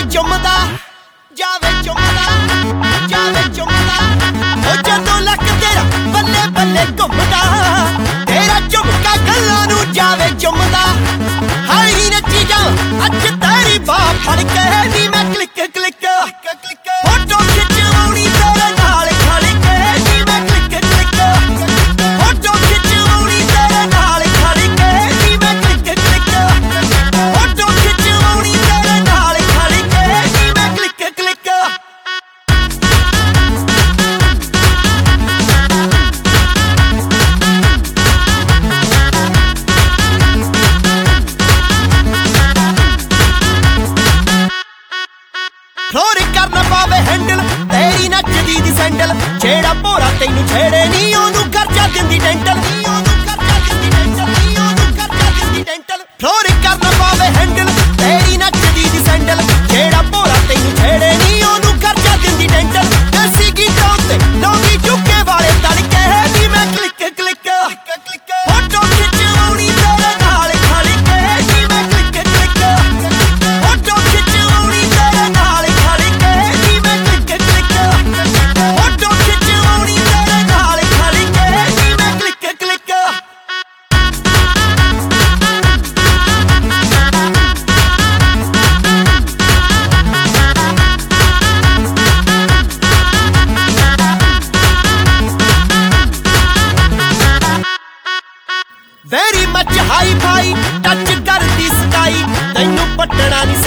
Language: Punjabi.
ਚੁੰਮਦਾ ਜਾਵੇ ਚੁੰਮਦਾ ਉਹ ਜਦੋਂ ਲੱਕ ਤੇਰਾ ਬੱਲੇ ਬੱਲੇ ਘੁੰਮਦਾ ਤੇਰਾ ਝੁਮਕਾ ਗੱਲਾਂ ਨੂੰ ਜਾਵੇ ਚੁੰਮਦਾ ਹਾਈ ਨੱਚੀ ਜਾ ਅੱਜ ਤੇਰੀ ਬਾਹ ਫੜ ਕੇ ਨੀ ਮੈਂ ਕਲਿੱਕ ਫੋਟੋ ਖਿਚਵਾਉਣੀ ਤੇਰੇ ਨਾਲ ਖੜ ਕੇ ਨੀ ਮੈਂ ਕਲਿੱਕ ਫੋਟੋ ਖਿਚਵਾਉਣੀ ਤੇਰੇ ਨਾਲ ਖੜ ਕੇ ਨੀ ਮੈਂ ਕਲਿੱਕ ਫੋਟੋ ਖਿਚਵਾਉਣੀ ਤੇਰੇ ਨਾਲ ਖੜ ਕੇ ਨੀ ਮੈਂ ਕਲਿੱਕ ਹੋਰ ਕਰਨਾ ਪਾਵੇ ਹੈਂਡਲ ਤੇਰੀ ਨੱਚਦੀ ਦੀ ਸੈਂਡਲ ਜਿਹੜਾ ਭੋਰਾ ਤੈਨੂੰ ਛੇੜੇ ਨੀ ਉਹਨੂੰ ਖਰਚਾ ਦਿੰਦੀ ਡੈਂਟਲ ਹੋਰ ਕਰਨਾ ਪਾਵੇ ਹੈਂਡਲ ਤੇਰੀ ਨੱਚਦੀ ਦੀ ਸੈਂਡਲ ਜਿਹੜਾ ਭੋਰਾ ਤੈਨੂੰ ਛੇੜੇ ਨੀ ਉਹਨੂੰ ਖਰਚਾ ਦਿੰਦੀ ਡੈਂਟਲ ਦੇਸੀ ਗੀਤਾਂ ਤੇ ਲੋਗੀ ਚੁੱਕੇ ਵਾਲੇ ਤੜਕੇ ਨੀ ਮੈਂ ਕਲਿੱਕ ਫੋਟੋ ਖਿਚਵਾਉਣੀ ਤੇਰੇ ਨਾਲ ਖੜ ਕੇ ਨੀ ਮੈਂ ਕਲਿੱਕ ਫੋਟੋ ਖਿਚਵਾਉਣੀ ਤੇਰੇ ਨਾਲ ਖੜ ਕੇ ਨੀ ਮੈਂ ਕਲਿੱਕ ਫੋਟੋ ਖਿਚਵਾਉਣੀ ਤੇਰੇ ਨਾਲ ਖੜ ਕੇ ਨੀ ਮੈਂ click very much hi fi touch ਕਰਦੀ ਸਕਾਈ ਤੈਨੂੰ ਪਟਣਾ ਨੀ